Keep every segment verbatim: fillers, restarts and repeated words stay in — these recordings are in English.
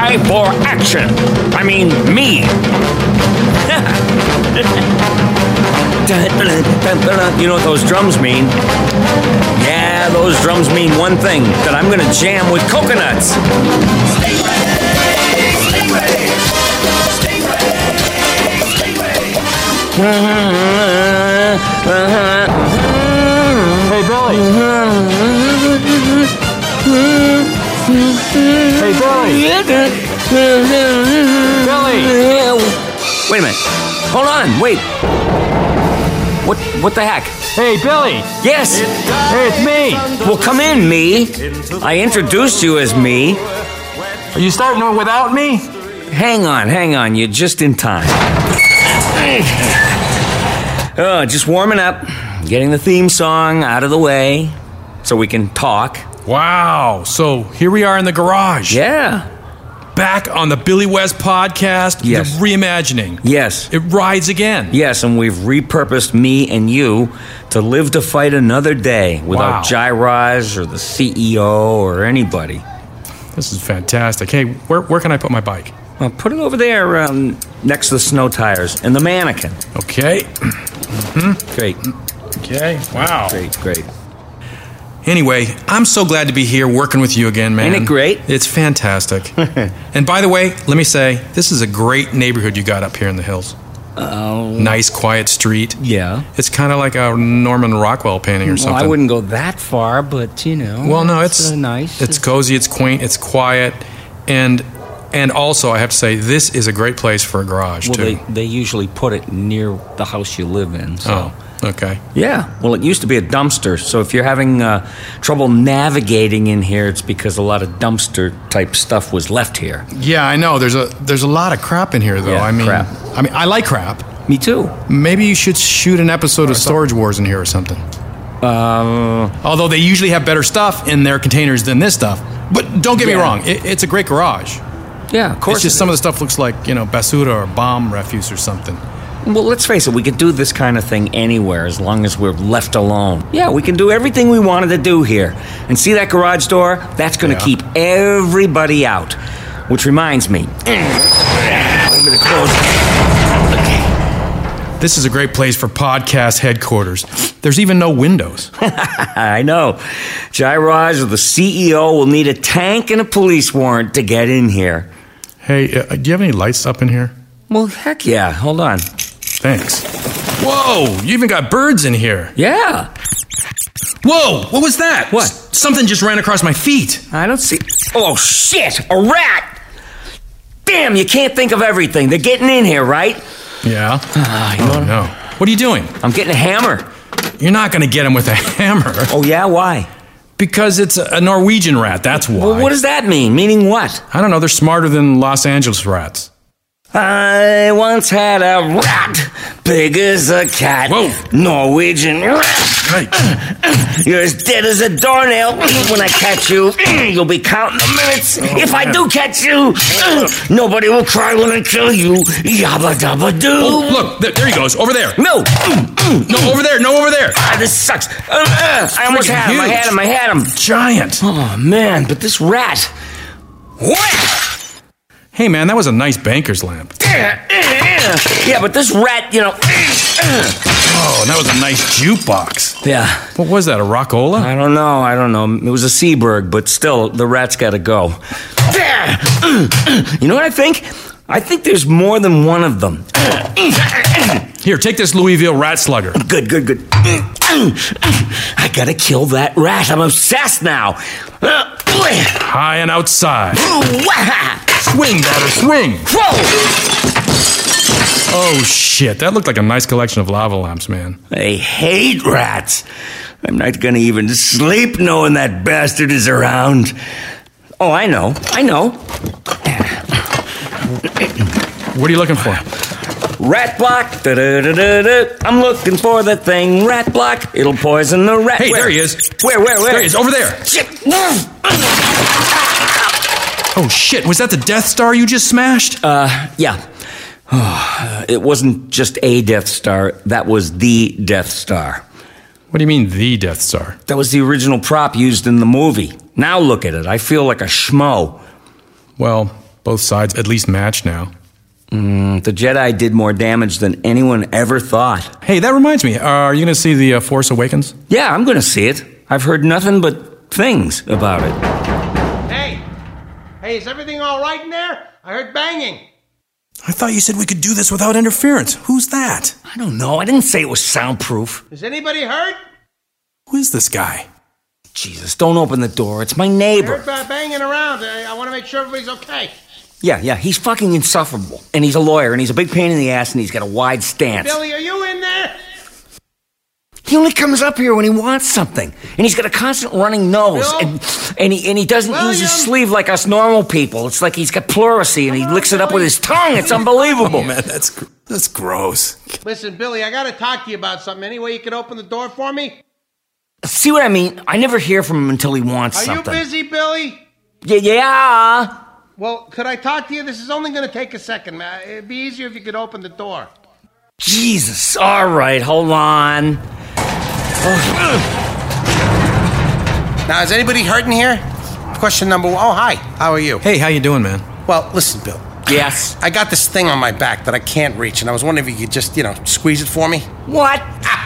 time for action. I mean, me. You know what those drums mean? Yeah, those drums mean one thing, that I'm gonna jam with coconuts. Hey, Billy. Hey, Billy. Billy. Wait a minute. Hold on. Wait. What? What the heck? Hey, Billy. Yes. Hey, it's me. Well, come in, me. I introduced you as me. Are you starting without me? Hang on, hang on. You're just in time. Oh, just warming up, getting the theme song out of the way so we can talk. Wow. So here we are in the garage. Yeah. Back on the Billy West podcast. Yes. The reimagining. Yes. It rides again. Yes, and we've repurposed me and you to live to fight another day without Wow. Jai Raj or the C E O or anybody. This is fantastic. Hey, where, where can I put my bike? Well, put it over there um, next to the snow tires and the mannequin. Okay. Mm-hmm. Great. Okay. Wow. Great, great. Anyway, I'm so glad to be here working with you again, man. Ain't it great? It's fantastic. And by the way, let me say, this is a great neighborhood you got up here in the hills. Oh. Nice, quiet street. Yeah. It's kind of like a Norman Rockwell painting or something. Well, I wouldn't go that far, but, you know. Well, no, it's uh, nice. It's cozy, it's quaint, it's quiet, and and also I have to say this is a great place for a garage well, too. they, they usually put it near the house you live in, so. Oh, okay. Yeah, well, it used to be a dumpster, so if you're having uh, trouble navigating in here, it's because a lot of dumpster-type stuff was left here. Yeah, I know. There's a there's a lot of crap in here, though. Yeah, I mean, crap. I mean, I like crap. Me too. Maybe you should shoot an episode of Storage Wars in here or something. Uh, Although they usually have better stuff in their containers than this stuff. But don't get me Yeah. wrong, it, it's a great garage. yeah, of course. It's just it some of the is. stuff looks like, you know, basura or bomb refuse or something. Well, let's face it, we could do this kind of thing anywhere as long as we're left alone. Yeah, we can do everything we wanted to do here. And see that garage door? That's going to Yeah. keep everybody out. Which reminds me. I'm going to close. This is a great place for podcast headquarters. There's even no windows. I know. Jai Raj or the C E O will need a tank and a police warrant to get in here. Hey, uh, do you have any lights up in here? Well, heck yeah. Hold on. Thanks. Whoa, you even got birds in here. Yeah. Whoa, what was that? What? S- something just ran across my feet. I don't see. Oh, shit! A rat! Damn, you can't think of everything. They're getting in here, right? Yeah. Ah, you Oh, wanna- no. What are you doing? I'm getting a hammer. You're not going to get him with a hammer. Oh, yeah? Why? Because it's a Norwegian rat, that's why. Well, what does that mean? Meaning what? I don't know, they're smarter than Los Angeles rats. I once had a rat, big as a cat. Whoa. Norwegian rat. Right. You're as dead as a doornail. When I catch you, you'll be counting the minutes. If I do catch you, nobody will cry when I kill you. Yabba dabba doo. Oh, look, there, there he goes, over there. No. No, over there, no, over there. Ah, this sucks. Uh, uh, I almost Freaking had him. I huge. had him. I had him. Giant. Oh, man, but this rat. What? Hey, man, that was a nice banker's lamp. Yeah, but this rat, you know. Oh, and that was a nice jukebox. Yeah. What was that, a rockola? I don't know. I don't know. It was a Seaberg, but still, the rat's got to go. You know what I think? I think there's more than one of them. Here, take this Louisville rat slugger. Good, good, good. I gotta kill that rat. I'm obsessed now. High and outside. Swing, daughter, swing. Whoa! Oh, shit. That looked like a nice collection of lava lamps, man. I hate rats. I'm not gonna even sleep knowing that bastard is around. Oh, I know. I know. What are you looking for? Rat block. Da-da-da-da-da. I'm looking for that thing. Rat block. It'll poison the rat. Hey, Where? there he is. Where, where, where? There he is, over there. Shit. Oh, shit. Was that the Death Star you just smashed? Uh, yeah. Oh, it wasn't just a Death Star. That was the Death Star. What do you mean, the Death Star? That was the original prop used in the movie. Now look at it. I feel like a schmo. Well, both sides at least match now. Mm, the Jedi did more damage than anyone ever thought. Hey, that reminds me. Uh, are you going to see The uh, Force Awakens? Yeah, I'm going to see it. I've heard nothing but things about it. Hey! Hey, is everything all right in there? I heard banging. I thought you said we could do this without interference. Who's that? I don't know. I didn't say it was soundproof. Is anybody hurt? Who is this guy? Jesus, don't open the door. It's my I neighbor. heard uh, banging around. I, I want to make sure everybody's okay. Yeah, yeah, he's fucking insufferable. And he's a lawyer, and he's a big pain in the ass, and he's got a wide stance. Billy, are you in there? He only comes up here when he wants something. And he's got a constant running nose. Bill? And, and, he, and he doesn't William? use his sleeve like us normal people. It's like he's got pleurisy, and he licks it up with his tongue. It's unbelievable. Oh, man, that's, gr- that's gross. Listen, Billy, I got to talk to you about something. Any way you could open the door for me? See what I mean? I never hear from him until he wants Are something. you busy, Billy? Yeah, yeah. Well, could I talk to you? This is only going to take a second, man. It'd be easier if you could open the door. Jesus. All right, hold on. Now, is anybody hurting here? Question number one. Oh, hi. How are you? Hey, how you doing, man? Well, listen, Bill. Yes. I got this thing on my back that I can't reach, and I was wondering if you could just, you know, squeeze it for me. What?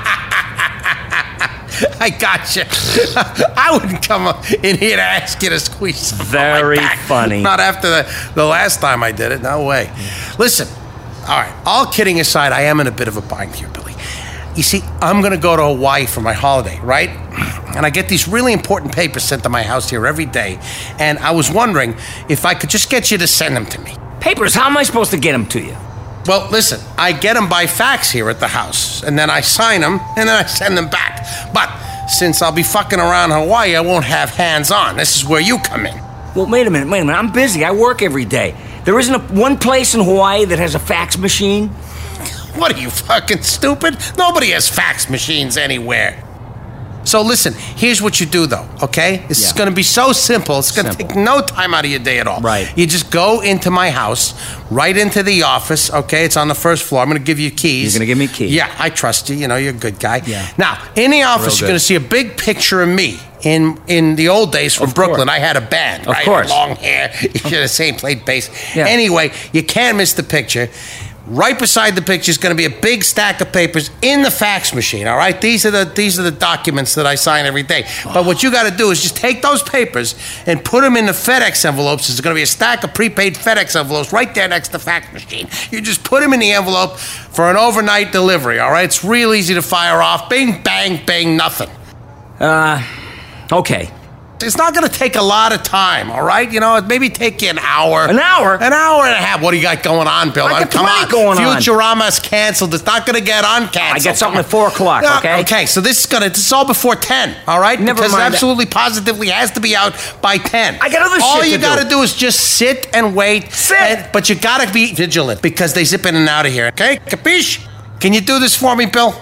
I got you. I wouldn't come in here to ask you to squeeze something Very on my back. funny. Not after the, the last time I did it. No way. Listen, all right, all kidding aside, I am in a bit of a bind here, Billy. You see, I'm going to go to Hawaii for my holiday, right? And I get these really important papers sent to my house here every day. And I was wondering if I could just get you to send them to me. Papers, how am I supposed to get them to you? Well, listen, I get them by fax here at the house, and then I sign them, and then I send them back. But since I'll be fucking around Hawaii, I won't have hands-on. This is where you come in. Well, wait a minute, wait a minute. I'm busy. I work every day. There isn't a, one place in Hawaii that has a fax machine? What are you, fucking stupid? Nobody has fax machines anywhere. So listen, here's what you do, though, okay? This Yeah. is going to be so simple. It's going to Simple. take no time out of your day at all. Right. You just go into my house, right into the office, okay? It's on the first floor. I'm going to give you keys. You're gonna give me keys? Yeah, I trust you. You know, you're a good guy. Yeah. Now, in the office, Real you're going good. to see a big picture of me. In in the old days from Of Brooklyn, course. I had a band, Of right? course. Long hair. You should have same played bass. Yeah. Anyway, you can't miss the picture. Right beside the picture is going to be a big stack of papers in the fax machine. All right, these are the these are the documents that I sign every day. But what you got to do is just take those papers and put them in the FedEx envelopes. There's going to be a stack of prepaid FedEx envelopes right there next to the fax machine. You just put them in the envelope for an overnight delivery. All right, it's real easy to fire off. Bing, bang, bang, nothing. Uh, okay. It's not going to take a lot of time, all right? You know, it maybe take you an hour. An hour? An hour and a half. What do you got going on, Bill? I got Come plenty on. going on. Futurama's canceled. It's not going to get uncanceled. I got something Come at four o'clock, on. okay? Okay, so this is going to, this is all before ten, all right? Never because mind it absolutely positively has to be out by ten. I got other all shit you to got to do. do is just sit and wait. Sit? and- but you got to be vigilant because they zip in and out of here, okay? Capiche? Can you do this for me, Bill?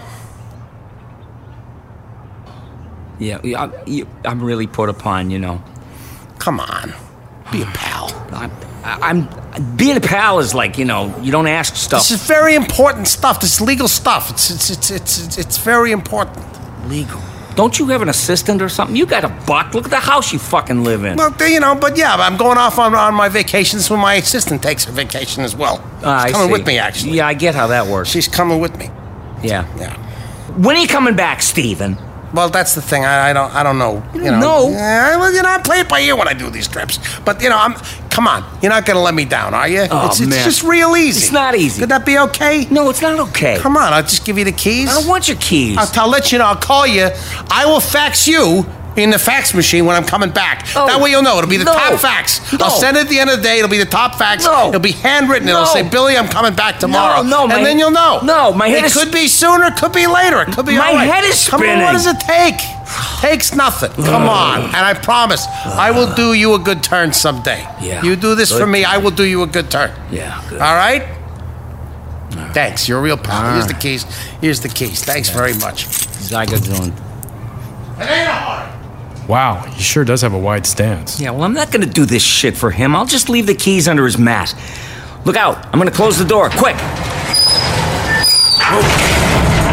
Yeah, yeah, I- you- I'm really put upon, you know. Come on. Be a pal. I'm, I'm being a pal is like, you know, you don't ask stuff. This is very important stuff. This is legal stuff. It's it's it's it's it's, it's very important. Legal. Don't you have an assistant or something? You got a buck. Look at the house you fucking live in. Well, you know, but yeah, I'm going off on, on my vacations when my assistant takes her vacation as well. Ah, I She's coming see. with me, actually. Yeah, I get how that works. She's coming with me. Yeah. Yeah. When are you coming back, Steven? Well, that's the thing. I, I don't I don't know. You don't know. know? Yeah, well, you know, I play it by ear when I do these trips. But you know, I'm. Come on, you're not going to let me down, are you? Oh, it's, it's man. just real easy. It's not easy. Could that be okay? No, it's not okay. Come on, I'll just give you the keys. I don't want your keys. I'll, I'll let you know. I'll call you. I will fax you in the fax machine when I'm coming back. No. That way you'll know. It'll be the No. top fax. No. I'll send it at the end of the day. It'll be the top fax. No. It'll be handwritten. It'll No. say, Billy, I'm coming back tomorrow. No, no, my- And then you'll know. No, my head It is- could be sooner. It could be later. It could be My all right. head is Come on, spinning. what does it take? Takes nothing. Come on. And I promise, I will do you a good turn someday. Yeah. You do this Good for me, I will do you a good turn. Yeah, good. All right? Thanks. You're a real pal. All Here's the right. keys. Here's the keys. Thanks very much. Zygodzone. It ain't hard. Wow, he sure does have a wide stance. Yeah, well, I'm not gonna do this shit for him. I'll just leave the keys under his mat. Look out. I'm gonna close the door. Quick.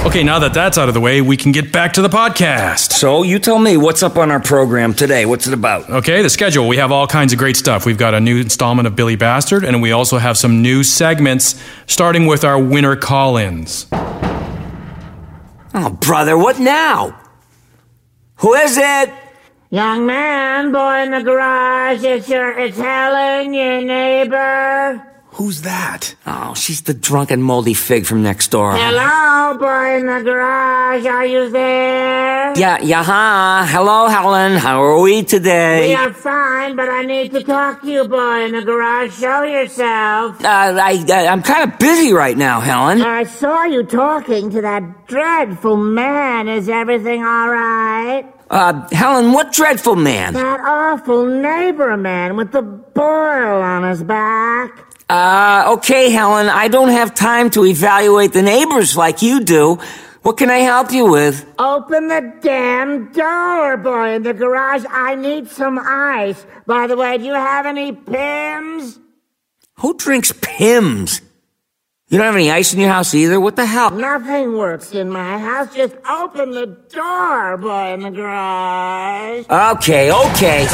Okay, now that that's out of the way, we can get back to the podcast. So, you tell me, what's up on our program today? What's it about? Okay, the schedule. We have all kinds of great stuff. We've got a new installment of Billy Bastard, and we also have some new segments, starting with our winter call-ins. Oh, brother, what now? Who is it? Young man, boy in the garage, it's your, it's Helen, your neighbor. Who's that? Oh, she's the drunken moldy fig from next door. Hello, boy in the garage, are you there? Yeah, yeah, huh? Hello, Helen. How are we today? We are fine, but I need to talk to you, boy in the garage. Show yourself. Uh, I, I, I'm kind of busy right now, Helen. I saw you talking to that dreadful man. Is everything all right? Uh, Helen, what dreadful man? That awful neighbor man with the boil on his back. Uh, okay, Helen, I don't have time to evaluate the neighbors like you do. What can I help you with? Open the damn door, boy in the garage. I need some ice. By the way, do you have any Pims? Who drinks Pims? You don't have any ice in your house either? What the hell? Nothing works in my house. Just open the door, boy in the garage. Okay, okay.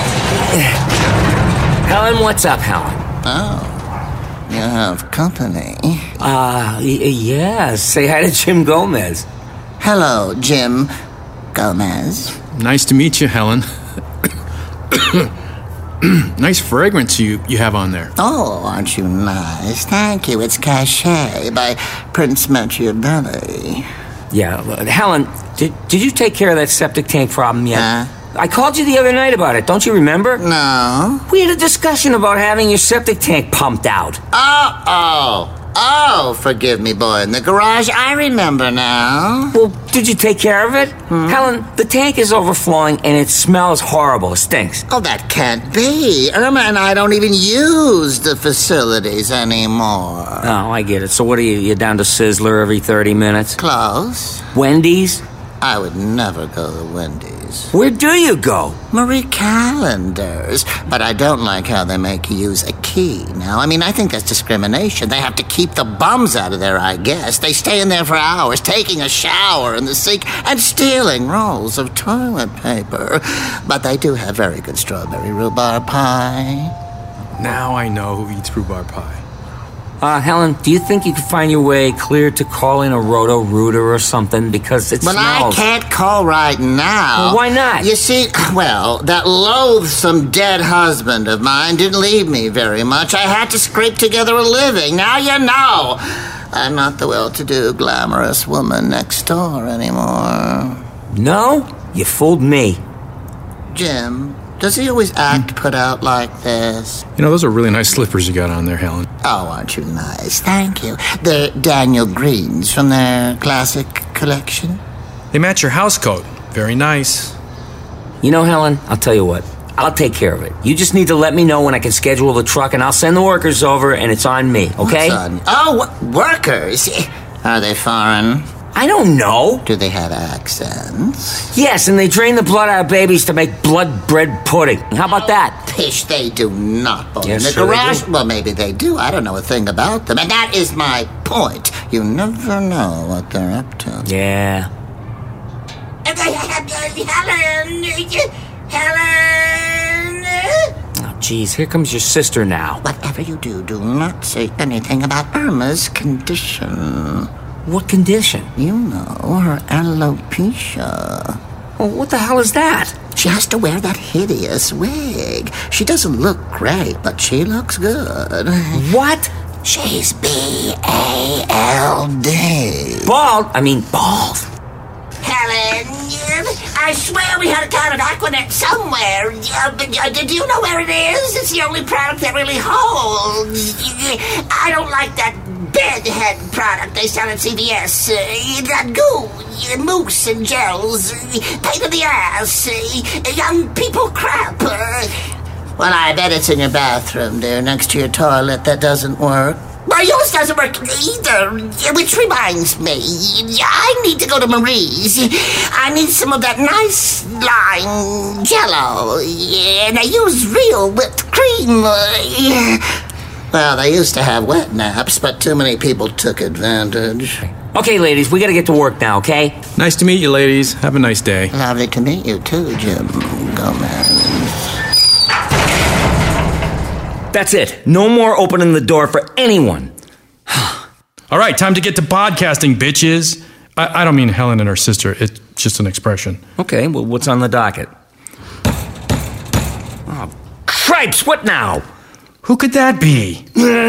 Helen, what's up, Helen? Oh. You have company. Uh, y- yeah. Say hi to Jim Gomez. Hello, Jim Gomez. Nice to meet you, Helen. Nice fragrance you, you have on there. Oh, aren't you nice? Thank you. It's Cachet by Prince Machiavelli. Yeah, uh, Helen, did, did you take care of that septic tank problem yet? Uh, I called you the other night about it. Don't you remember? no. We had a discussion about having your septic tank pumped out. Oh, oh. Oh, forgive me, boy in the garage. I remember now. Well, did you take care of it? Helen, the tank is overflowing and it smells horrible. It stinks. Oh, that can't be. Irma and I don't even use the facilities anymore. Oh, I get it. So what are you? You're down to Sizzler every thirty minutes? Close. Wendy's? I would never go to Wendy's. Where do you go? Marie Callender's. But I don't like how they make you use a key now. I mean, I think that's discrimination. They have to keep the bums out of there, I guess. They stay in there for hours, taking a shower in the sink and stealing rolls of toilet paper. But they do have very good strawberry rhubarb pie. Now I know who eats rhubarb pie. Uh, Helen, do you think you could find your way clear to call in a Roto-Rooter or something? Because it Well, smells... I can't call right now. Well, why not? You see, well, that loathsome dead husband of mine didn't leave me very much. I had to scrape together a living. Now you know. I'm not the well-to-do, glamorous woman next door anymore. No? You fooled me. Jim, does he always act put out like this? You know, those are really nice slippers you got on there, Helen. Oh, aren't you nice? Thank you. They're Daniel Greens from their classic collection. They match your house coat. Very nice. You know, Helen, I'll tell you what. I'll take care of it. You just need to let me know when I can schedule the truck, and I'll send the workers over, and it's on me, okay? What's on- Oh, workers. Are they foreign? I don't know. Do they have accents? Yes, and they drain the blood out of babies to make blood bread pudding. How about that? Pish, they do not. Boy. Yes, in the sure they garage? do. Well, maybe they do. I don't know a thing about them. And that is my point. You never know what they're up to. Yeah. Helen! Helen! Oh, geez, here comes your sister now. Whatever you do, do not say anything about Irma's condition. What condition? You know, her alopecia. Well, what the hell is that? She has to wear that hideous wig. She doesn't look great, but she looks good. What? She's B A L D. Bald? I mean, bald. Helen, I swear we had a can of Aquanet somewhere. Uh, but, uh, do you know where it is? It's the only product that really holds. I don't like that bedhead product they sell at C V S. Uh, that goo, uh, mousse and gels, uh, pain in the ass, uh, young people crap. Uh, Well, I bet it's in your bathroom, dear, next to your toilet that doesn't work. well, yours doesn't work either, which reminds me, I need to go to Marie's. I need some of that nice lime jello, and I use real whipped cream. Uh, Well, they used to have wet naps, but too many people took advantage. Okay, ladies, we gotta get to work now, okay? Nice to meet you, ladies. Have a nice day. Lovely to meet you, too, Jim Gomez. That's it. No more opening the door for anyone. All right, time to get to podcasting, bitches. I, I don't mean Helen and her sister. It's just an expression. Okay, well, what's on the docket? Oh, cripes, what now? Who could that be?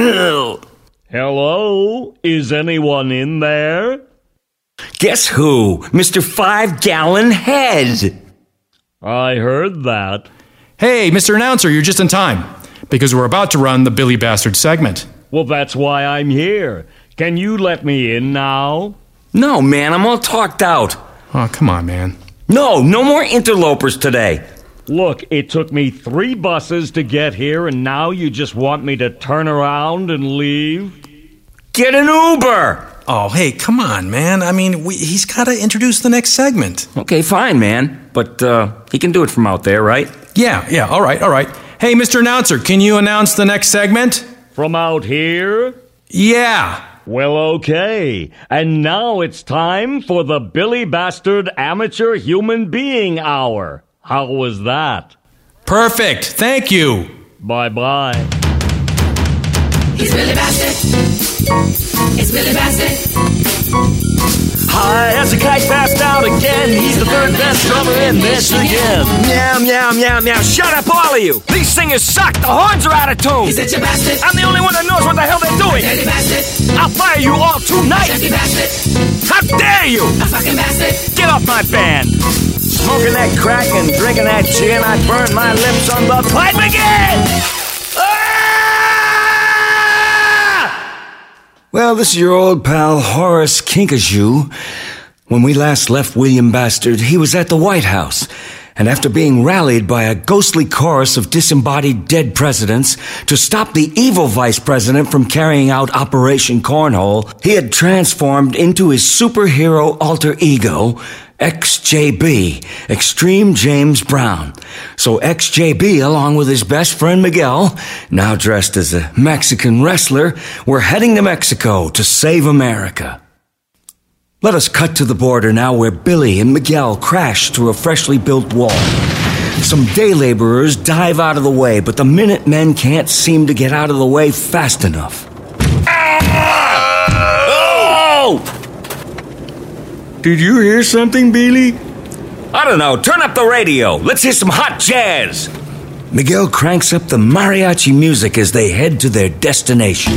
Hello? Is anyone in there? Guess who? Mister Five Gallon Head. I heard that. Hey, Mister Announcer, you're just in time. Because we're about to run the Billy Bastard segment. Well, that's why I'm here. Can you let me in now? No, man, I'm all talked out. Oh, come on, man. No, no more interlopers today. Look, it took me three buses to get here, and now you just want me to turn around and leave? Get an Uber! Oh, hey, come on, man. I mean, we, he's got to introduce the next segment. Okay, fine, man. But uh, he can do it from out there, right? Yeah, yeah, all right, all right. Hey, Mister Announcer, can you announce the next segment? From out here? Yeah. Well, okay. And now it's time for the Billy Bastard Amateur Human Being Hour. How was that? Perfect. Thank you. Bye-bye. He's Billy Bastard. It's Billy Bastard. High as a kite passed out again. He's the third best drummer in Michigan. Meow, meow, meow, meow. Shut up, all of you. These singers suck. The horns are out of tune. He's such a bastard. I'm the only one that knows what the hell they're doing. Dirty bastard. I'll fire you all tonight. Dirty bastard. How dare you? A fucking bastard. Get off my band. Smoking that crack and drinking that gin, I burned my lips on the pipe again. Ah! Well, this is your old pal Horace Kinkajou. When we last left William Bastard, he was at the White House. And after being rallied by a ghostly chorus of disembodied dead presidents to stop the evil vice president from carrying out Operation Cornhole, he had transformed into his superhero alter ego, X J B, Extreme James Brown. So X J B, along with his best friend Miguel, now dressed as a Mexican wrestler, were heading to Mexico to save America. Let us cut to the border now where Billy and Miguel crash through a freshly built wall. Some day laborers dive out of the way, but the Minutemen can't seem to get out of the way fast enough. Ah! Oh! Did you hear something, Billy? I don't know. Turn up the radio. Let's hear some hot jazz. Miguel cranks up the mariachi music as they head to their destination.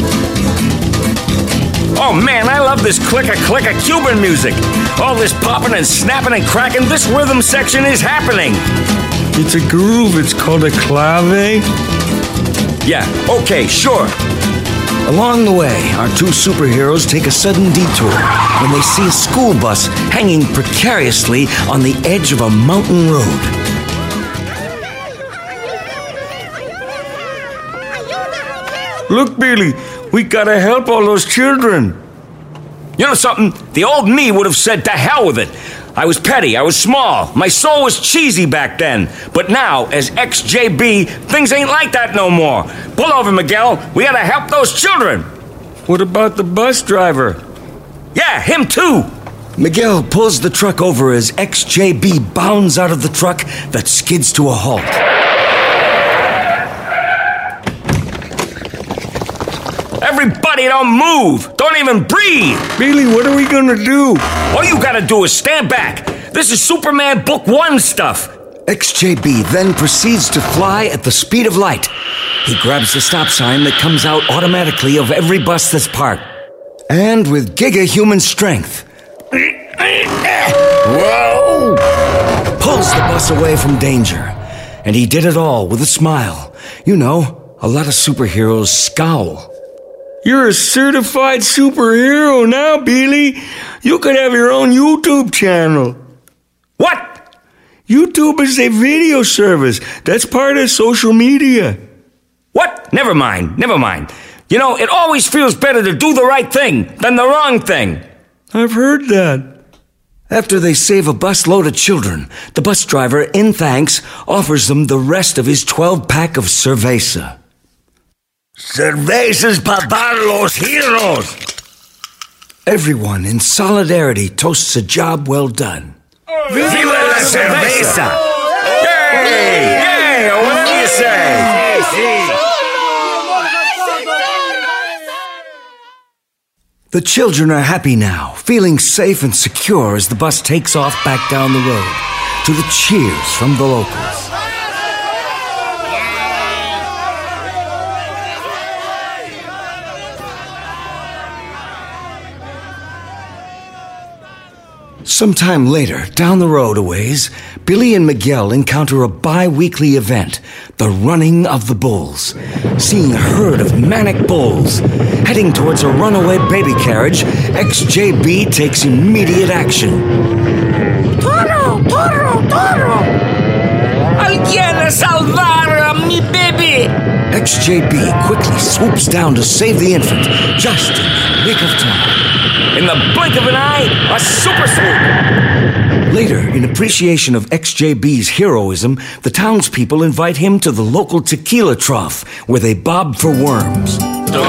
Oh, man, I love this clicker-clicker Cuban music. All this popping and snapping and cracking, this rhythm section is happening. It's a groove. It's called a clave. Yeah, okay, sure. Along the way, our two superheroes take a sudden detour when they see a school bus hanging precariously on the edge of a mountain road. Look, Billy, we gotta help all those children. You know something? The old me would have said to hell with it. I was petty, I was small, my soul was cheesy back then. But now, as X J B, things ain't like that no more. Pull over, Miguel. We gotta help those children. What about the bus driver? Yeah, him too. Miguel pulls the truck over as X J B bounds out of the truck that skids to a halt. Everybody don't move! Don't even breathe! Billy, what are we gonna do? All you gotta do is stand back. This is Superman Book One stuff. X J B then proceeds to fly at the speed of light. He grabs the stop sign that comes out automatically of every bus that's parked. And with giga-human strength, whoa! Pulls the bus away from danger. And he did it all with a smile. You know, a lot of superheroes scowl. You're a certified superhero now, Billy. You could have your own YouTube channel. What? YouTube is a video service. That's part of social media. What? Never mind, never mind. You know, it always feels better to do the right thing than the wrong thing. I've heard that. After they save a busload of children, the bus driver, in thanks, offers them the rest of his twelve-pack of Cerveza. Cervezas para los heroes. Everyone in solidarity toasts a job well done. Viva la cerveza! Yay! Yay! Or whatever you say! The children are happy now, feeling safe and secure as the bus takes off back down the road, to the cheers from the locals. Sometime later, down the road a ways, Billy and Miguel encounter a bi-weekly event, the Running of the Bulls. Seeing a herd of manic bulls heading towards a runaway baby carriage, X J B takes immediate action. Toro, toro, toro! Alguien a salvar a mi baby! X J B quickly swoops down to save the infant, just in the nick of time. In the blink of an eye, a super swoop! Later, in appreciation of X J B's heroism, the townspeople invite him to the local tequila trough, where they bob for worms.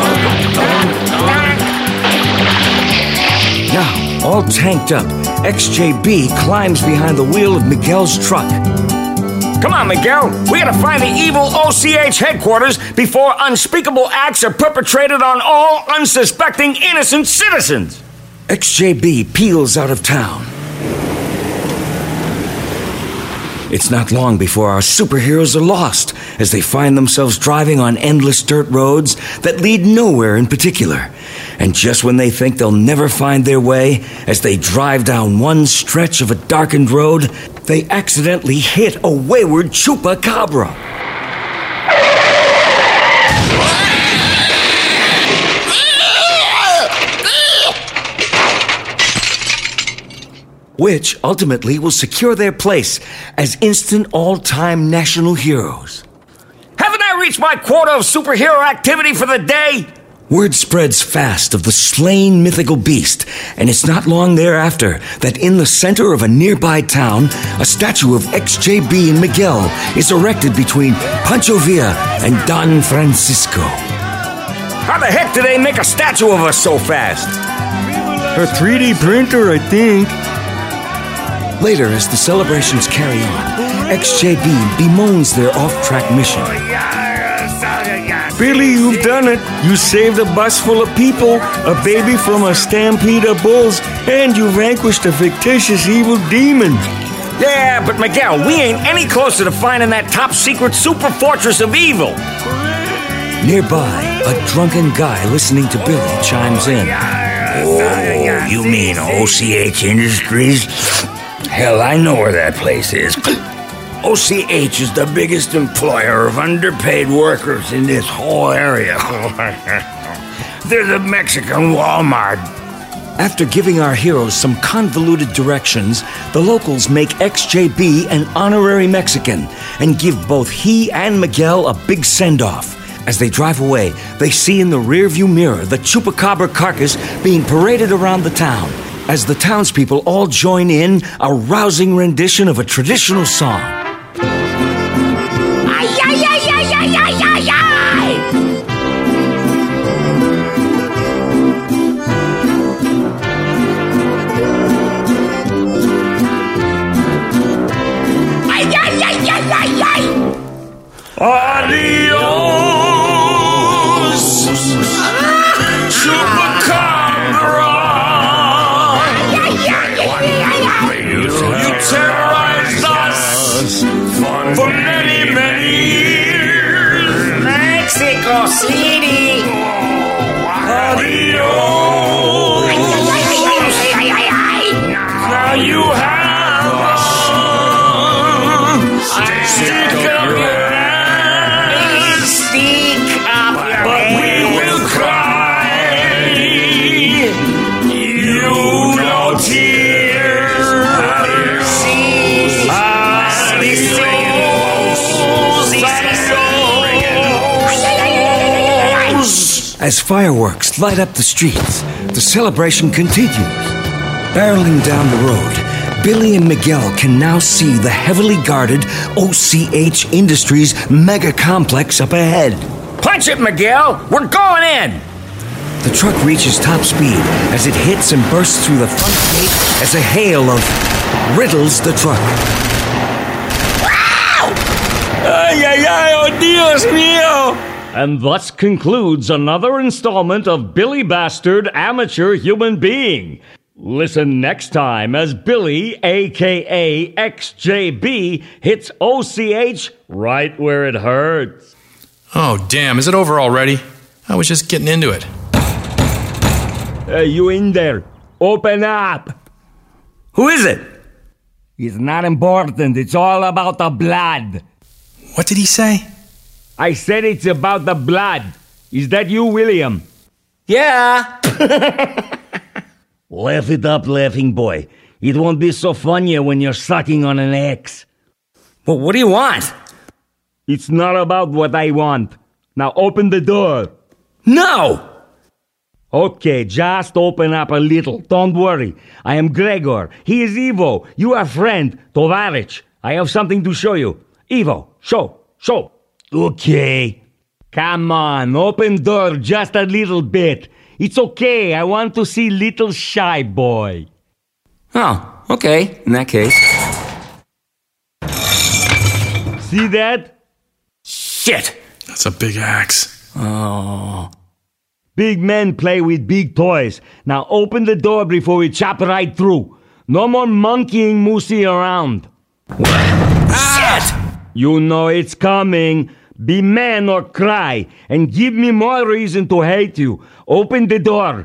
Now, all tanked up, X J B climbs behind the wheel of Miguel's truck. Come on, Miguel. We gotta find the evil O C H headquarters before unspeakable acts are perpetrated on all unsuspecting innocent citizens. X J B peels out of town. It's not long before our superheroes are lost as they find themselves driving on endless dirt roads that lead nowhere in particular. And just when they think they'll never find their way, as they drive down one stretch of a darkened road, they accidentally hit a wayward chupacabra. Which ultimately will secure their place as instant all-time national heroes. Haven't I reached my quota of superhero activity for the day? Word spreads fast of the slain mythical beast, and it's not long thereafter that in the center of a nearby town, a statue of X J B and Miguel is erected between Pancho Villa and Don Francisco. How the heck do they make a statue of us so fast? A three D printer, I think. Later, as the celebrations carry on, X J B bemoans their off-track mission. Billy, you've done it. You saved a bus full of people, a baby from a stampede of bulls, and you vanquished a fictitious evil demon. Yeah, but Miguel, we ain't any closer to finding that top-secret super fortress of evil. Nearby, a drunken guy listening to Billy chimes in. Oh, you mean O C H Industries? Hell, I know where that place is. O C H is the biggest employer of underpaid workers in this whole area. They're the Mexican Walmart. After giving our heroes some convoluted directions, the locals make X J B an honorary Mexican and give both he and Miguel a big send-off. As they drive away, they see in the rearview mirror the chupacabra carcass being paraded around the town, as the townspeople all join in a rousing rendition of a traditional song. Ay, ay, ay, ay, ay, ay, ay, ay! Ay, ay, ay, ay, ay, ay! Adios, chupacabra! You terrorized us for many, many years. Mexico City! Adios! Now you have us. Stick up your ass. Stick up your But we will cry. You know tears. As fireworks light up the streets, the celebration continues. Barreling down the road, Billy and Miguel can now see the heavily guarded O C H Industries mega complex up ahead. Punch it, Miguel! We're going in! The truck reaches top speed as it hits and bursts through the front gate as a hail of riddles the truck. Ay, ay, ay, oh Dios mío! And thus concludes another installment of Billy Bastard, Amateur Human Being. Listen next time as Billy, a k a. X J B, hits O C H right where it hurts. Oh, damn. Is it over already? I was just getting into it. Hey, you in there? Open up! Who is it? It's not important. It's all about the blood. What did he say? I said it's about the blood. Is that you, William? Yeah. Laugh it up, laughing boy. It won't be so funny when you're sucking on an X. Well, what do you want? It's not about what I want. Now open the door. No! Okay, just open up a little. Don't worry. I am Gregor. He is Ivo. You are friend, Tovarich. I have something to show you. Ivo, show, show. Okay. Come on, open door just a little bit. It's okay. I want to see little shy boy. Oh, okay. In that case. See that? Shit! That's a big axe. Oh. Big men play with big toys. Now open the door before we chop right through. No more monkeying Moosey around. Ah! Shit! You know it's coming. Be man or cry, and give me more reason to hate you. Open the door.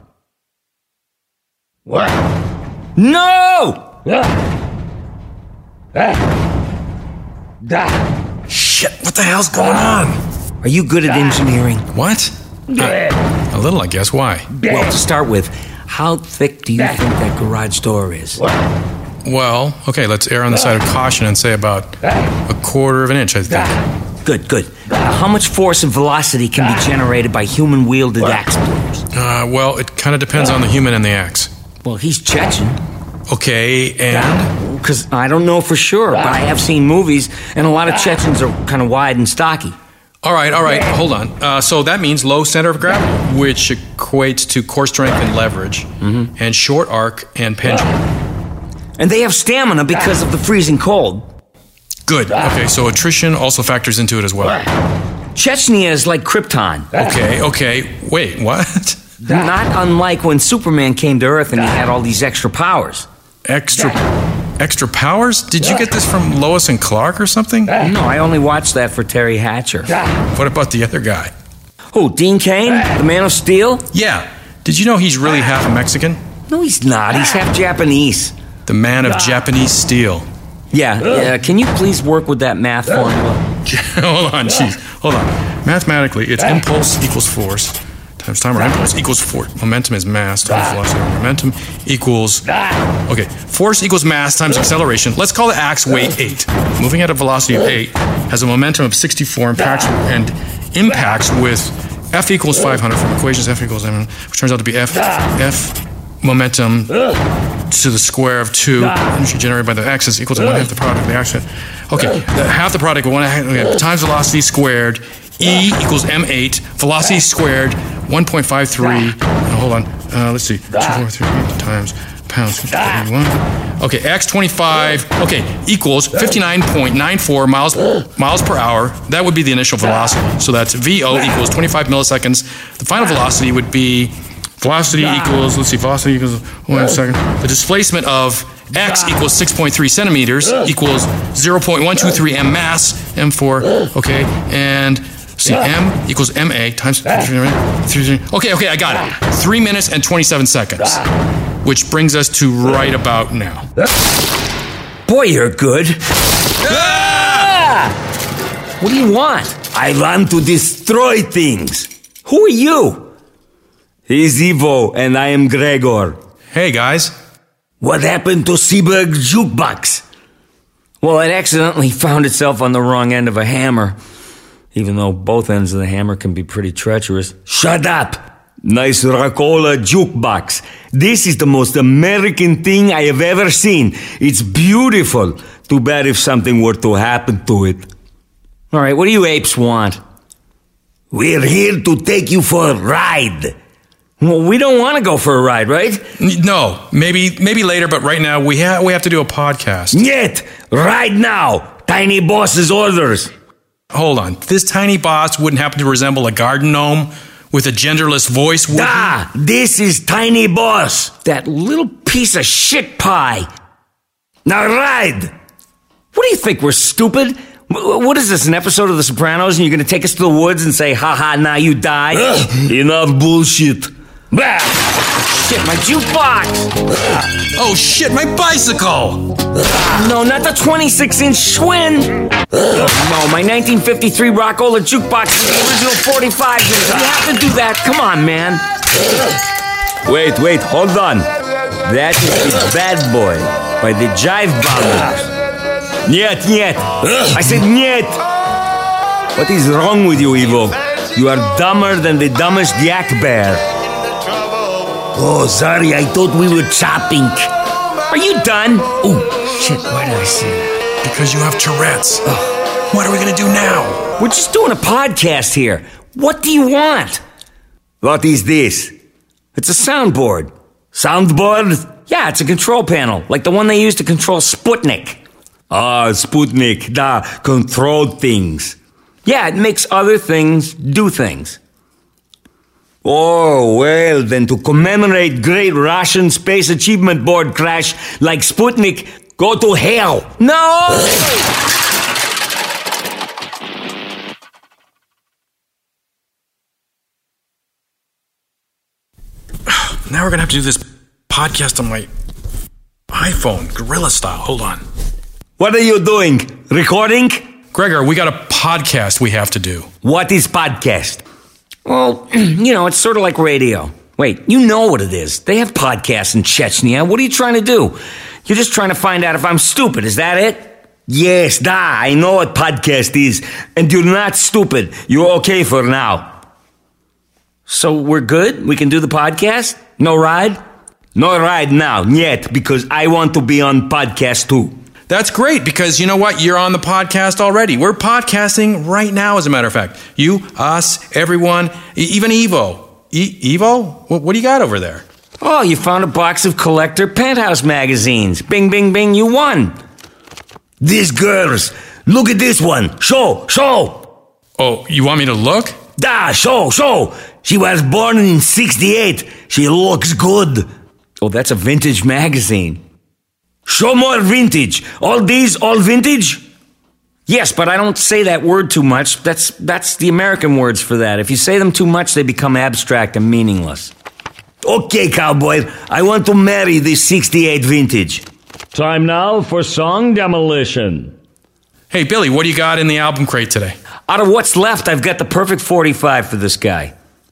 What? No! Shit, what the hell's going on? Are you good at engineering? What? Uh, a little, I guess. Why? Well, to start with, how thick do you think that garage door is? Well, okay, let's err on the side of caution and say about a quarter of an inch, I think. Good, good. Uh, how much force and velocity can be generated by human-wielded axe blowers? Uh, well, it kind of depends on the human and the axe. Well, he's Chechen. Okay, and? Because I don't know for sure, but I have seen movies, and a lot of Chechens are kind of wide and stocky. All right, all right, hold on. Uh, so that means low center of gravity, which equates to core strength and leverage, mm-hmm. and short arc and pendulum. And they have stamina because of the freezing cold. Good. Okay, so attrition also factors into it as well. Chechnya is like Krypton. Okay, okay. Wait, what? Not unlike when Superman came to Earth and he had all these extra powers. Extra extra powers? Did you get this from Lois and Clark or something? No, I only watched that for Terry Hatcher. What about the other guy? Who, Dean Cain? The Man of Steel? Yeah. Did you know he's really half Mexican? No, he's not. He's half Japanese. The Man of Japanese Steel. Yeah, yeah. Can you please work with that math formula? Hold on, jeez. Hold on. Mathematically, it's impulse equals force times time, or impulse equals force. Momentum is mass times velocity. Momentum equals... Okay, force equals mass times acceleration. Let's call the axe weight eight. Moving at a velocity of eight has a momentum of sixty-four impacts and impacts with F equals five hundred from equations F equals M, which turns out to be F, F momentum to the square of two energy generated by the x is equal to one half the product of the action. Okay, the, half the product of one half, okay, times velocity squared. E equals m eight. Velocity squared one point five three. Uh, hold on. Uh, let's see. two, four, three times pounds. Okay, x twenty-five. Okay, equals fifty-nine point nine four miles miles per hour. That would be the initial velocity. So that's V O equals twenty-five milliseconds. The final velocity would be velocity equals, let's see, velocity equals, one second. The displacement of x equals six point three centimeters equals zero point one two three m mass, m four, okay, and see, m equals ma times, okay, okay, I got it. Three minutes and twenty-seven seconds, which brings us to right about now. Boy, you're good. Ah! What do you want? I want to destroy things. Who are you? He's Ivo, and I am Gregor. Hey, guys. What happened to Seaberg's jukebox? Well, it accidentally found itself on the wrong end of a hammer, even though both ends of the hammer can be pretty treacherous. Shut up! Nice Rockola jukebox. This is the most American thing I have ever seen. It's beautiful. Too bad if something were to happen to it. All right, what do you apes want? We're here to take you for a ride. Well, we don't want to go for a ride, right? No, maybe maybe later, but right now we have we have to do a podcast. Yet, right now, Tiny Boss's orders. Hold on, this tiny boss wouldn't happen to resemble a garden gnome with a genderless voice, would Ah, this is Tiny Boss, that little piece of shit pie. Now ride. What do you think, we're stupid? What is this, an episode of The Sopranos, and you're going to take us to the woods and say, ha-ha, now you die? Ugh, enough bullshit. Blah. Shit, my jukebox! Oh shit, my bicycle! No, not the twenty-six inch Schwinn! No, my nineteen fifty-three Rockola jukebox with the original forty-five units. You have to do that. Come on, man. Wait, wait, hold on. That is the Bad Boy by the Jive Bombers. Niet, niet. I said niet. What is wrong with you, Ivo? You are dumber than the dumbest yak bear. Oh, sorry, I thought we were chopping. Are you done? Oh, shit, why did I say that? Because you have Tourette's. Oh. What are we going to do now? We're just doing a podcast here. What do you want? What is this? It's a soundboard. Soundboard? Yeah, it's a control panel, like the one they use to control Sputnik. Ah, Sputnik, da, control things. Yeah, it makes other things do things. Oh, well, then to commemorate great Russian Space Achievement Board crash like Sputnik, go to hell. No! Now we're going to have to do this podcast on my iPhone, gorilla style. Hold on. What are you doing? Recording? Gregor, we got a podcast we have to do. What is podcast? Well, you know, it's sort of like radio. Wait, you know what it is. They have podcasts in Chechnya. What are you trying to do? You're just trying to find out if I'm stupid. Is that it? Yes, da, I know what podcast is. And you're not stupid. You're okay for now. So we're good? We can do the podcast? No ride? No ride now, yet, because I want to be on podcast too. That's great, because you know what? You're on the podcast already. We're podcasting right now, as a matter of fact. You, us, everyone, e- even Evo. E- Evo? What, what do you got over there? Oh, you found a box of collector Penthouse magazines. Bing, bing, bing, you won. These girls, look at this one. Show, show. Oh, you want me to look? Da, show, show. She was born in sixty-eight. She looks good. Oh, that's a vintage magazine. Show more vintage. All these, all vintage? Yes, but I don't say that word too much. That's that's the American words for that. If you say them too much, they become abstract and meaningless. Okay, cowboy. I want to marry this sixty-eight vintage. Time now for song demolition. Hey, Billy, what do you got in the album crate today? Out of what's left, I've got the perfect forty-five for this guy.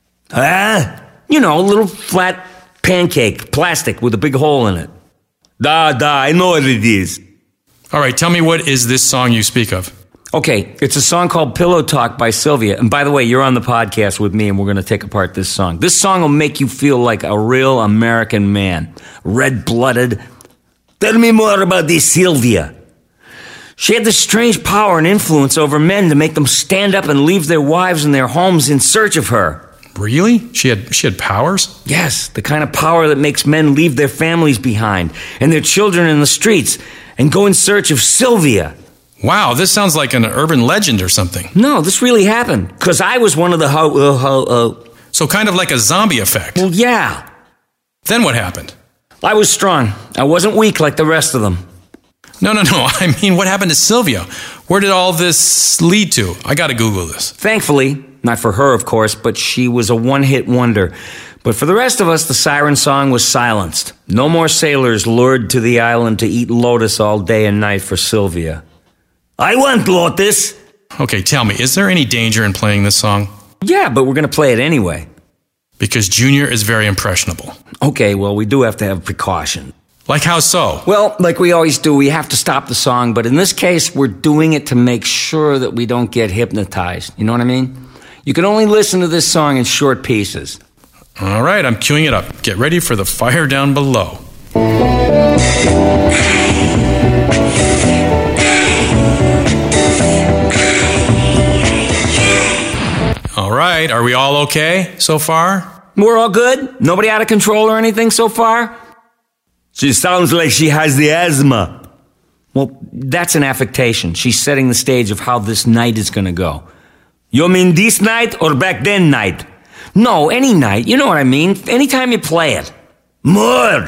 Huh? You know, a little flat pancake, plastic with a big hole in it. Da, da, I know what it is. All right, tell me, what is this song you speak of? Okay, it's a song called Pillow Talk by Sylvia. And by the way, you're on the podcast with me, and we're going to take apart this song. This song will make you feel like a real American man. Red-blooded. Tell me more about this Sylvia. She had this strange power and influence over men to make them stand up and leave their wives and their homes in search of her. Really? She had she had powers? Yes, the kind of power that makes men leave their families behind and their children in the streets and go in search of Sylvia. Wow, this sounds like an urban legend or something. No, this really happened, because I was one of the... Ho- uh, ho- uh, so kind of like a zombie effect. Well, yeah. Then what happened? I was strong. I wasn't weak like the rest of them. No, no, no. I mean, what happened to Sylvia? Where did all this lead to? I gotta Google this. Thankfully, not for her, of course, but she was a one-hit wonder. But for the rest of us, the siren song was silenced. No more sailors lured to the island to eat lotus all day and night for Sylvia. I want lotus. Okay, tell me, is there any danger in playing this song? Yeah, but we're going to play it anyway. Because Junior is very impressionable. Okay, well, we do have to have precaution. Like how so? Well, like we always do, we have to stop the song, but in this case, we're doing it to make sure that we don't get hypnotized. You know what I mean? You can only listen to this song in short pieces. All right, I'm queuing it up. Get ready for the fire down below. All right, are we all okay so far? We're all good? Nobody out of control or anything so far? She sounds like she has the asthma. Well, that's an affectation. She's setting the stage of how this night is going to go. You mean this night or back then night? No, any night. You know what I mean. Anytime you play it. More!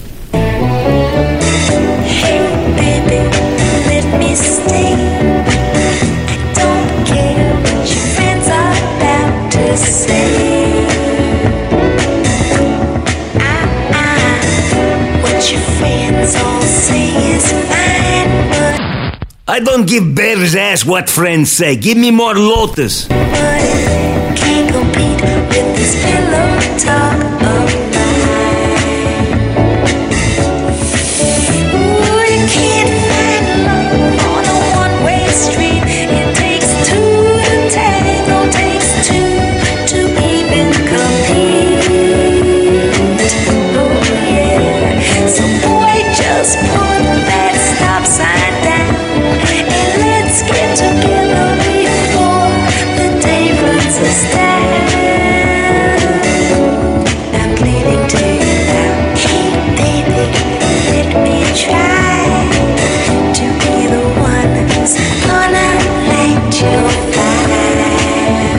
Hey, baby, let me stay. I don't care what your friends are about to say. Ah, ah, what your friends all say is fine, but I don't give bear's ass what friends say. Give me more Lotus. but it can't compete with this pillow talk of mine. Ooh, you can't find love on a one-way street. It takes two to tango, takes two to even compete. Oh yeah, so boy, just put that stop sign down and let's get together before the day runs us down. I'm pleading to you now, hey baby, let me try to be the one who's gonna light your fire.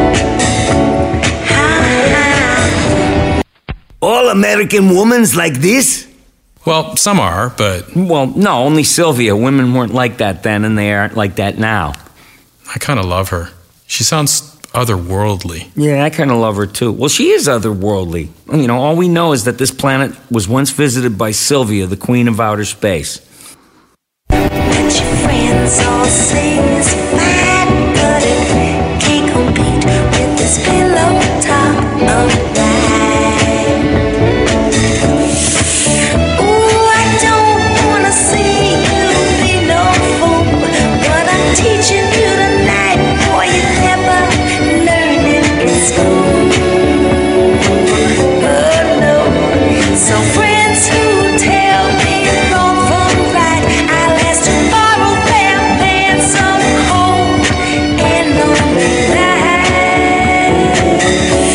Ah, All American women's like this? Well, some are, but Well, no, only Sylvia. Women weren't like that then, and they aren't like that now. I kind of love her. She sounds otherworldly. Yeah, I kind of love her too. Well, she is otherworldly. You know, all we know is that this planet was once visited by Sylvia, the queen of outer space. what your friends all say is fine, but it can't compete with this pillow talk of mine. Ooh, I don't wanna see you be no fool, but I'm teaching you tonight, boy, you never learn it in school. Oh no, so friends who tell me wrong from right, I'll ask to borrow their pants some cold and lonely night.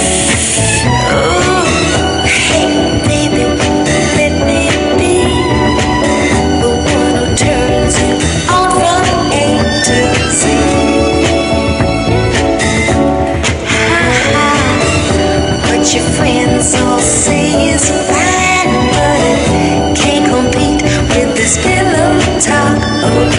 Oh, hey baby, let me be the one who turns you on from A to Z. What your friends all say is fine, but it can't compete with this pillow talk of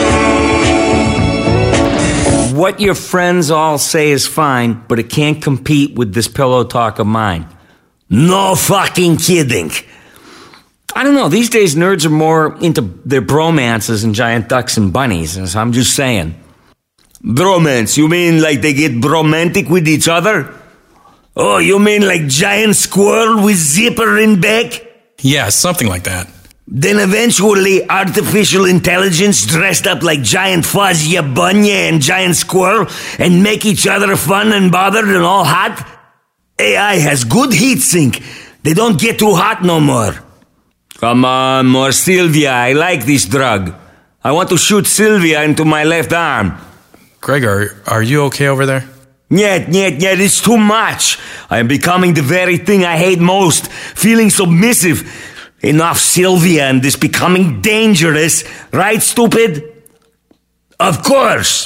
mine. What your friends all say is fine, but it can't compete with this pillow talk of mine. No fucking kidding. I don't know. These days, nerds are more into their bromances and giant ducks and bunnies. So I'm just saying. Bromance, you mean like they get bromantic with each other? Oh, you mean like giant squirrel with zipper in back? Yeah, something like that. Then eventually artificial intelligence dressed up like giant fuzzy bunya and giant squirrel and make each other fun and bothered and all hot? A I has good heat sink. They don't get too hot no more. Come on, more Sylvia. I like this drug. I want to shoot Sylvia into my left arm. Greg, are, are you okay over there? Nyet, nyet, nyet, it's too much. I am becoming the very thing I hate most, feeling submissive. Enough Sylvia and this becoming dangerous. Right, stupid? Of course.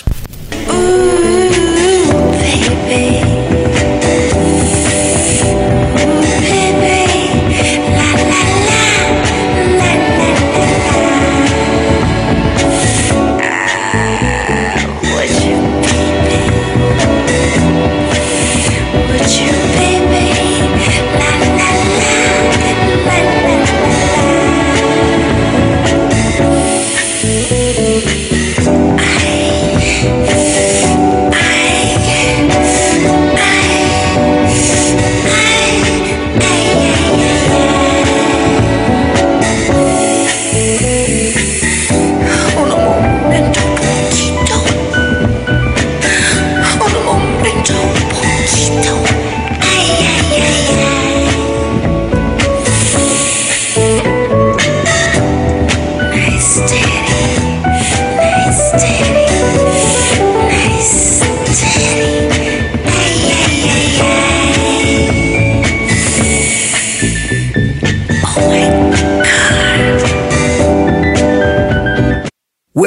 Ooh, baby. I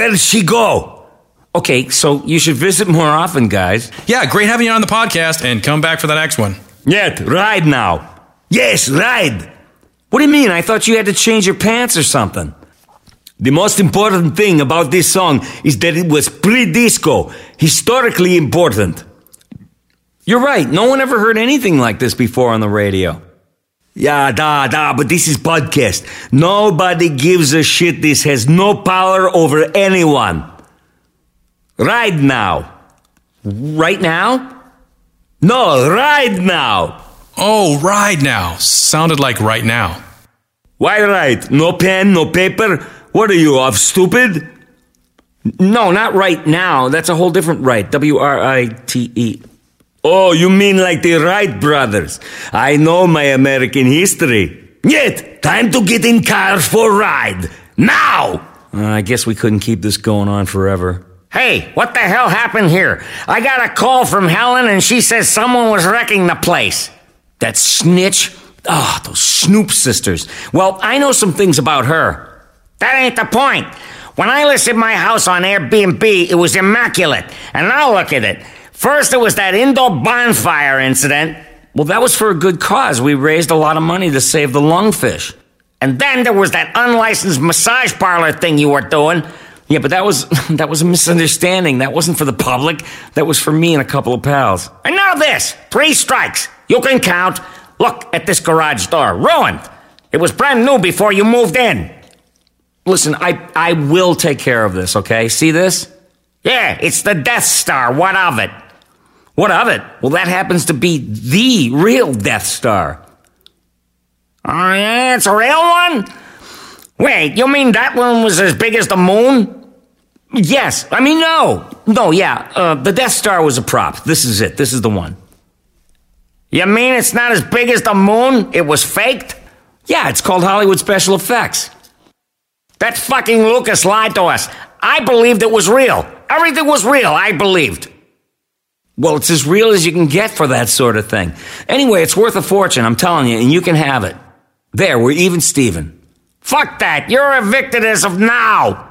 where'd she go? Okay, so you should visit more often, guys. Yeah, great having you on the podcast, and come back for the next one. Yet, ride now. Yes, ride. What do you mean? I thought you had to change your pants or something. The most important thing about this song is that it was pre-disco, historically important. You're right. No one ever heard anything like this before on the radio. Yeah, da, da, but this is podcast. Nobody gives a shit. This has no power over anyone. Ride now. Right now? No, ride now. Oh, ride now. Sounded like right now. Why write? No pen, no paper? What are you, off stupid? No, not right now. That's a whole different right. W R I T E. Oh, you mean like the Wright brothers? I know my American history. Yet, time to get in car for ride. Now! Uh, I guess we couldn't keep this going on forever. Hey, what the hell happened here? I got a call from Helen and she says someone was wrecking the place. That snitch? Oh, those Snoop sisters. Well, I know some things about her. That ain't the point. When I listed my house on Airbnb, it was immaculate. And now look at it. First, there was that indoor bonfire incident. Well, that was for a good cause. We raised a lot of money to save the lungfish. And then there was that unlicensed massage parlor thing you were doing. Yeah, but that was that was a misunderstanding. That wasn't for the public. That was for me and a couple of pals. And now this. Three strikes. You can count. Look at this garage door. Ruined. It was brand new before you moved in. Listen, I, I will take care of this, okay? See this? Yeah, it's the Death Star. What of it? What of it? Well, that happens to be the real Death Star. Oh, yeah, it's a real one? Wait, you mean that one was as big as the moon? Yes. I mean, no. No, yeah. Uh, the Death Star was a prop. This is it. This is the one. You mean it's not as big as the moon? It was faked? Yeah, it's called Hollywood Special Effects. That fucking Lucas lied to us. I believed it was real. Everything was real, I believed. Well, it's as real as you can get for that sort of thing. Anyway, it's worth a fortune, I'm telling you, and you can have it. There, we're even Steven. Fuck that. You're evicted as of now.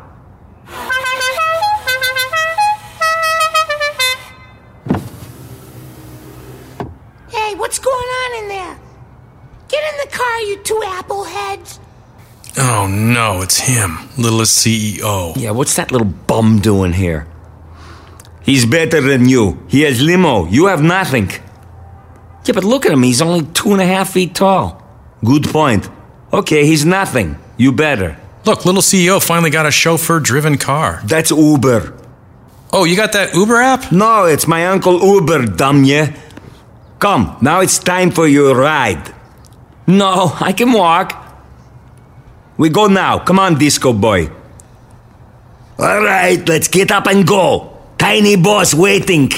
Hey, what's going on in there? Get in the car, you two appleheads. Oh no, it's him, littlest C E O. Yeah, what's that little bum doing here? He's better than you. He has limo. You have nothing. Yeah, but look at him. He's only two and a half feet tall. Good point. Okay, he's nothing. You better. Look, little C E O finally got a chauffeur-driven car. That's Uber. Oh, you got that Uber app? No, it's my Uncle Uber, dumb yeah. Come, now it's time for your ride. No, I can walk. We go now. Come on, disco boy. All right, let's get up and go. Tiny boss waiting.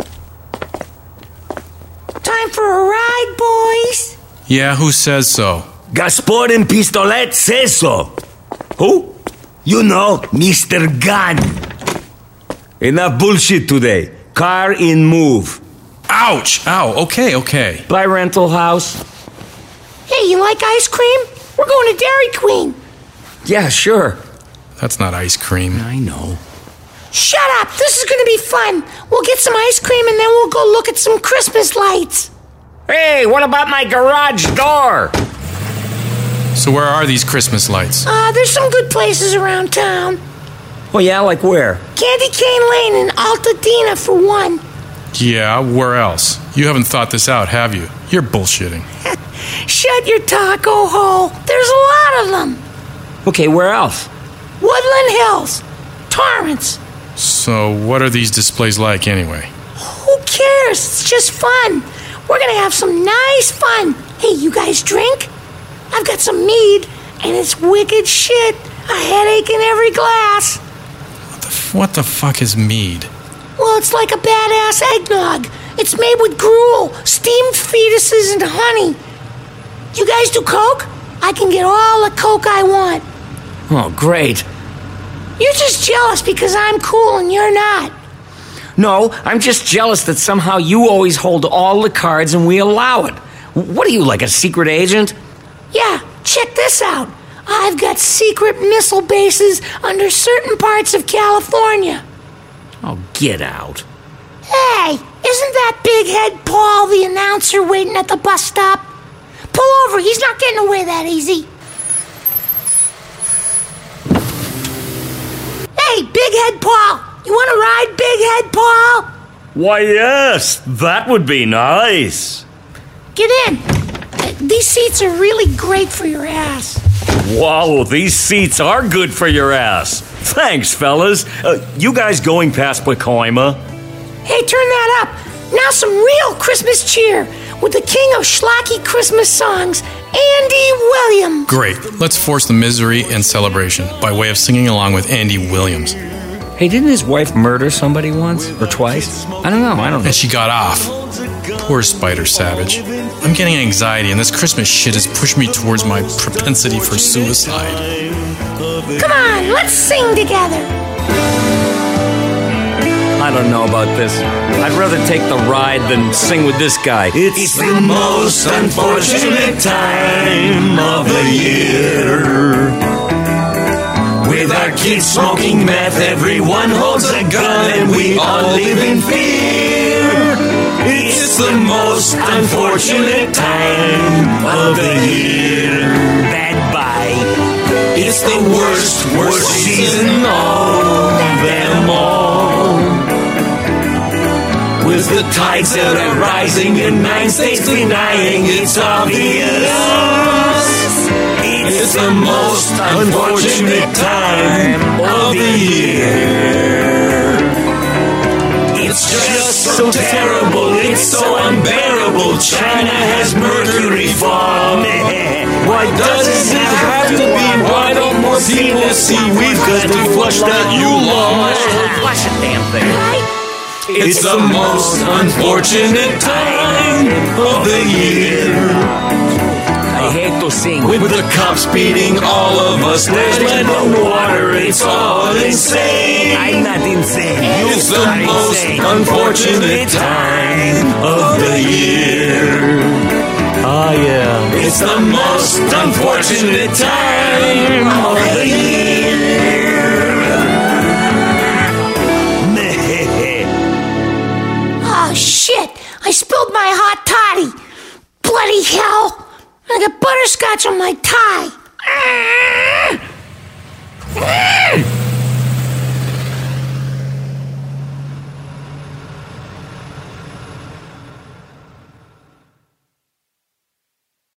Time for a ride, boys. Yeah, who says so? Gaspar and Pistolet says so. Who? You know, Mister Gunn. Enough bullshit today. Car in move. Ouch! Ow, okay, okay. Bye, rental house. Hey, you like ice cream? We're going to Dairy Queen. Yeah, sure. That's not ice cream. I know. Shut up. This is going to be fun. We'll get some ice cream and then we'll go look at some Christmas lights. Hey, what about my garage door? So where are these Christmas lights? Uh, there's some good places around town. Oh, yeah? Like where? Candy Cane Lane and Altadena for one. Yeah, where else? You haven't thought this out, have you? You're bullshitting. Shut your taco hole. There's a lot of them. Okay, where else? Woodland Hills. Torrance. So what are these displays like anyway? Who cares? It's just fun. We're going to have some nice fun. Hey, you guys drink? I've got some mead, and it's wicked shit. A headache in every glass. What the, f- what the fuck is mead? Well, it's like a badass eggnog. It's made with gruel, steamed fetuses, and honey. You guys do coke? I can get all the coke I want. Oh, great. You're just jealous because I'm cool and you're not. No, I'm just jealous that somehow you always hold all the cards and we allow it. What are you, like a secret agent? Yeah, check this out. I've got secret missile bases under certain parts of California. Oh, get out. Hey, isn't that Big Head Paul the announcer waiting at the bus stop? Pull over, he's not getting away that easy. Hey, Big Head Paul, you want to ride, Big Head Paul? Why, yes, that would be nice. Get in. Uh, These seats are really great for your ass. Wow, these seats are good for your ass. Thanks, fellas. Uh, you guys going past Pacoima? Hey, turn that up. Now some real Christmas cheer with the king of schlocky Christmas songs, Andy Williams. Great. Let's force the misery and celebration by way of singing along with Andy Williams. Hey, didn't his wife murder somebody once or twice? I don't know, I don't know. And she got off. Poor Spider Savage. I'm getting anxiety, and this Christmas shit has pushed me towards my propensity for suicide. Come on, let's sing together. I don't know about this. I'd rather take the ride than sing with this guy. It's the most unfortunate time of the year. With our kids smoking meth, everyone holds a gun and we all live in fear. It's the most unfortunate time of the year. Bad bye. It's the worst, worst season of them all. With the tides that are rising and nine states denying it's obvious. It's the most unfortunate time of the year. It's just so terrible, it's so unbearable. China has mercury farm. Why does it have to be? Why don't more people see we've got to flush that U-Law? Flush it, damn thing. It's the most unfortunate time of the year. I hate to sing. With the cops beating all of us, there's lead in the water, it's all insane. I'm not insane. You It's the are most insane. unfortunate time of the year. Oh, yeah. It's the most unfortunate time of the year. Oh, shit. I spilled my hot toddy. Bloody hell. I got butterscotch on my tie.